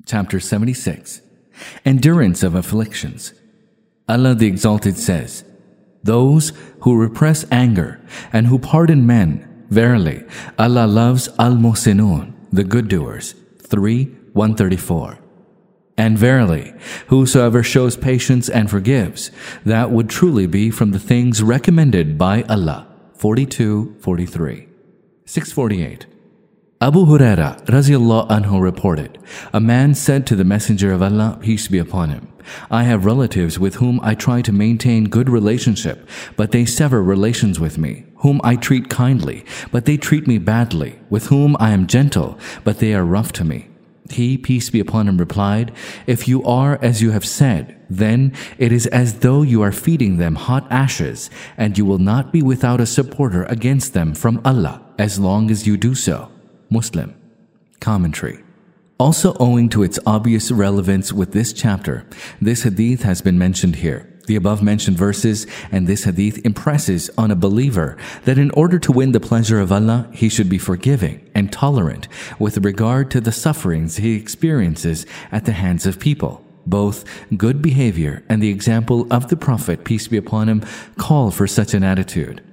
Chapter 76. Endurance of Afflictions. Allah the Exalted says, "Those who repress anger and who pardon men, verily, Allah loves al-muhsinun, the good doers." 3:134. And verily, whosoever shows patience and forgives, that would truly be from the things recommended by Allah. 42:43. 648. Abu Huraira Raziallahu anhu reported, a man said to the Messenger of Allah, peace be upon him, "I have relatives with whom I try to maintain good relationship, but they sever relations with me, whom I treat kindly, but they treat me badly, with whom I am gentle, but they are rough to me." He, peace be upon him, replied, "If you are as you have said, then it is as though you are feeding them hot ashes, and you will not be without a supporter against them from Allah as long as you do so." Muslim. Commentary. Also owing to its obvious relevance with this chapter, this hadith has been mentioned here. The above-mentioned verses and this hadith impresses on a believer that in order to win the pleasure of Allah, he should be forgiving and tolerant with regard to the sufferings he experiences at the hands of people. Both good behavior and the example of the Prophet, peace be upon him, call for such an attitude.